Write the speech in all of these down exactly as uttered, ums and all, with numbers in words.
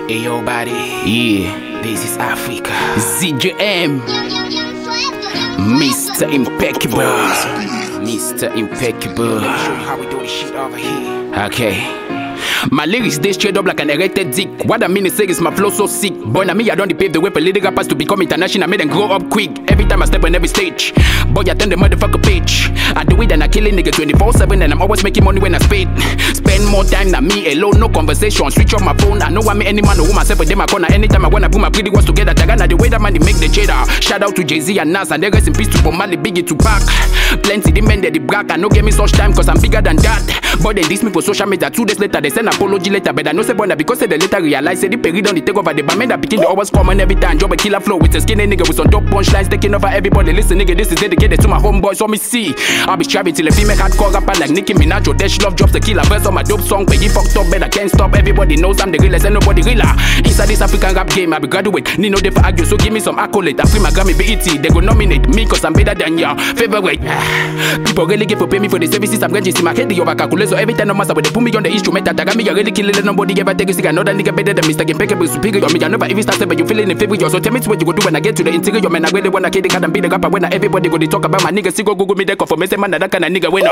Hey yo, buddy. Yeah, this is Africa. Z J M, Mister Impeccable, Mister Impeccable. Let me show you how we do this shit over here. Okay. My lyrics they straight up like an erected dick. What I mean is say is my flow so sick. Boy, na me I don't pave the way for little rappers to become international. I made them grow up quick. Every time I step on every stage, boy, I turn the motherfucker page. I do it and I kill a nigga twenty-four seven, and I'm always making money when I spade. Spend more time than me alone, no conversation. Switch off my phone. I know I mean any man or woman myself with them I corner. Anytime I wanna put my pretty ones together, Tagana the way that man they make the cheddar. Shout out to Jay-Z and Nas and they rest in peace to Bob Marley, Biggie, Tupac. Plenty the men they the brag. I no give me such time cause I'm bigger than that. But they diss me for social media. Two days later they send apology letter. But I know say boy because they later realize say the period on the take over the band that begin to always come on every time. Drop a killer flow with a skinny nigga with some dope punchlines taking over everybody. Listen nigga, this is dedicated to my homeboys. So me see, I'll be striving till a female hardcore rapper like Nicki Minaj or Dash Love drops the killer verse on my dope song. Peggy fucked up, but I can't stop. Everybody knows I'm the realest and nobody realer. Inside this African rap game, I be graduate. Need no day for argue, so give me some accolade. I free my Grammy B E T. They go nominate me cause I'm better than your favorite. People really give for pay me for the services I'm getting. See my head the over calculate. So every time no master when they put me on the instrument, that got me you really killing it. Nobody ever take a stick. Another nigga better than Mister Impeccable superior. Me I never even started, but you feeling inferior. So tell me what you go do when I get to the interior. Man, I really wanna kill the cat and be the rapper. When everybody go to talk about my niggas, see go Google me there for me. Say man that kind of nigga winner.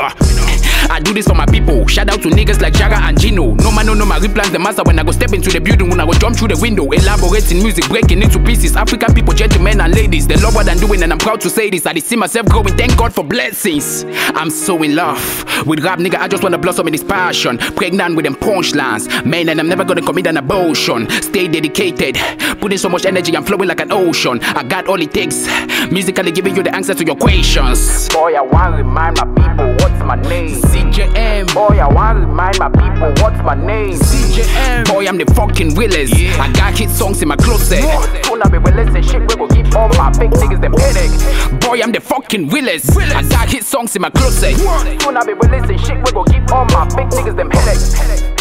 I do this for my people. Shout out to niggas like Jaga and Gino. No man no no my replans the master when I go step into the building. When I go jump through the window, elaborating music, breaking into pieces. African people, gentlemen and ladies, they love what I'm doing and I'm proud to say this. I see myself growing, thank God for blessings. I'm so in love with rap, nigga. I just wanna blossom in this passion. Pregnant with them punchlines, man, and I'm never gonna commit an abortion. Stay dedicated, putting so much energy, I'm flowing like an ocean. I got all it takes, musically giving you the answers to your questions. Boy, I wanna remind my people what's my name. Z J M. Boy, I wanna remind my people what's my name. Z J M. Boy, I'm the fucking realest. Yeah. I got hit songs in my closet. Soon I be releasing shit, we will give all my fake niggas them headache. Boy, I'm the fucking realest. realest. I got hit songs in my closet. Soon I be releasing shit, we will give all my fake niggas them headache.